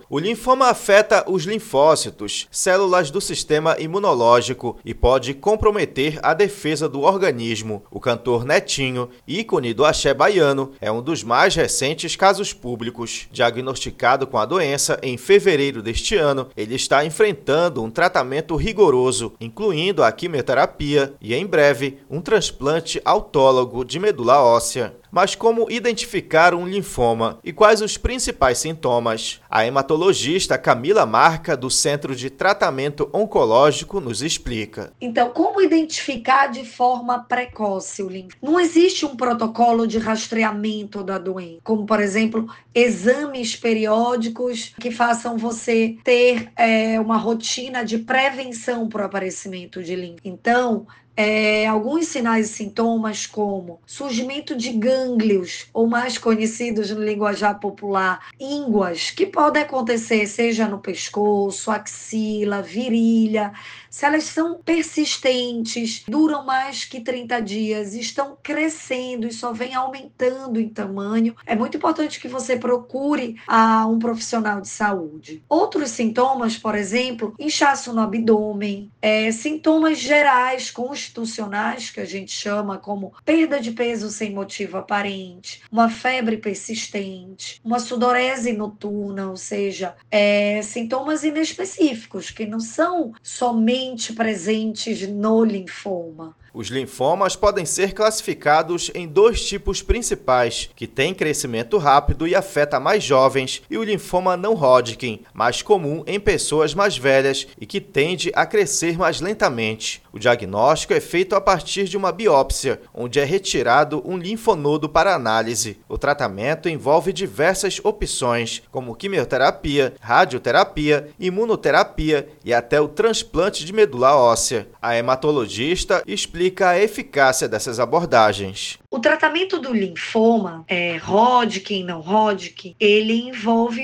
O linfoma afeta os linfócitos, células do sistema imunológico, e pode comprometer a defesa do organismo. O cantor Netinho, ícone do axé baiano, é um dos mais recentes casos públicos. Diagnosticado com a doença em fevereiro deste ano, ele está enfrentando um tratamento rigoroso, incluindo a quimioterapia e, em breve, um transplante autólogo de medula óssea. Mas como identificar um linfoma e quais os principais sintomas? A hematologista Camila Marca, do Centro de Tratamento Oncológico, nos explica. Então, como identificar de forma precoce o linfoma? Não existe um protocolo de rastreamento da doença, como, por exemplo, exames periódicos que façam você ter uma rotina de prevenção para o aparecimento de linfoma. Então, alguns sinais e sintomas como surgimento de gânglios, ou mais conhecidos no linguajar popular, ínguas, que podem acontecer seja no pescoço, axila, virilha. Se elas são persistentes, duram mais que 30 dias, estão crescendo e só vem aumentando em tamanho, é muito importante que você procure um profissional de saúde. Outros sintomas, por exemplo, inchaço no abdômen, sintomas gerais constitucionais, que a gente chama como perda de peso sem motivo aparente, uma febre persistente, uma sudorese noturna, ou seja, sintomas inespecíficos, que não são somente presentes no linfoma. Os linfomas podem ser classificados em dois tipos principais, que têm crescimento rápido e afeta mais jovens, e o linfoma não Hodgkin, mais comum em pessoas mais velhas e que tende a crescer mais lentamente. O diagnóstico é feito a partir de uma biópsia, onde é retirado um linfonodo para análise. O tratamento envolve diversas opções, como quimioterapia, radioterapia, imunoterapia e até o transplante de medula óssea. A hematologista explica a eficácia dessas abordagens. O tratamento do linfoma, Hodgkin, não Hodgkin, ele envolve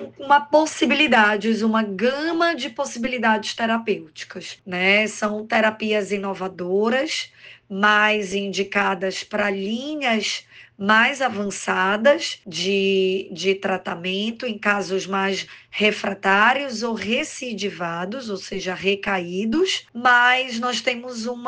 uma gama de possibilidades terapêuticas, né? São terapias inovadoras, mais indicadas para linhas mais avançadas de tratamento, em casos mais refratários ou recidivados, ou seja, recaídos, mas nós temos um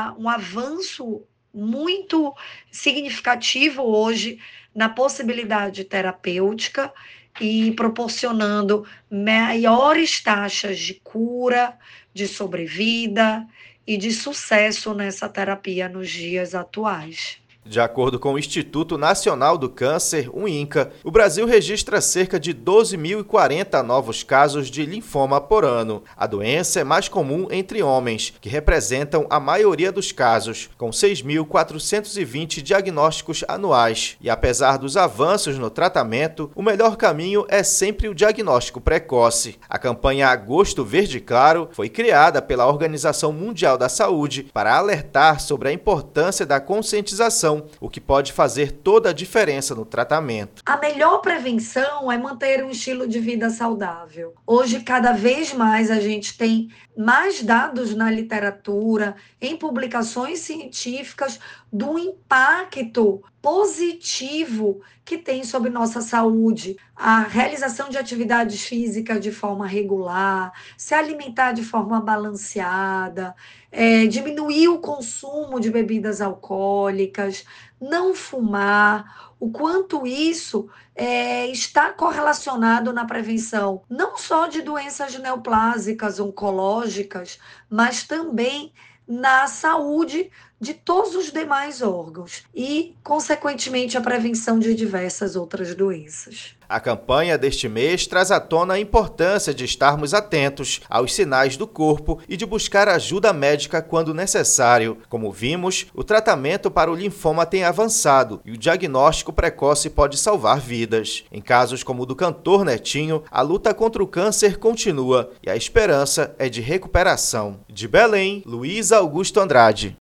avanço muito significativo hoje na possibilidade terapêutica e proporcionando maiores taxas de cura, de sobrevida e de sucesso nessa terapia nos dias atuais. De acordo com o Instituto Nacional do Câncer, o INCA, o Brasil registra cerca de 12.040 novos casos de linfoma por ano. A doença é mais comum entre homens, que representam a maioria dos casos, com 6.420 diagnósticos anuais. E apesar dos avanços no tratamento, o melhor caminho é sempre o diagnóstico precoce. A campanha Agosto Verde Claro foi criada pela Organização Mundial da Saúde para alertar sobre a importância da conscientização, o que pode fazer toda a diferença no tratamento. A melhor prevenção é manter um estilo de vida saudável. Hoje, cada vez mais, a gente tem mais dados na literatura, em publicações científicas, do impacto positivo que tem sobre nossa saúde. A realização de atividades físicas de forma regular, se alimentar de forma balanceada, diminuir o consumo de bebidas alcoólicas, não fumar, o quanto isso está correlacionado na prevenção, não só de doenças neoplásicas, oncológicas, mas também na saúde de todos os demais órgãos e, consequentemente, a prevenção de diversas outras doenças. A campanha deste mês traz à tona a importância de estarmos atentos aos sinais do corpo e de buscar ajuda médica quando necessário. Como vimos, o tratamento para o linfoma tem avançado e o diagnóstico precoce pode salvar vidas. Em casos como o do cantor Netinho, a luta contra o câncer continua e a esperança é de recuperação. De Belém, Luiz Augusto Andrade.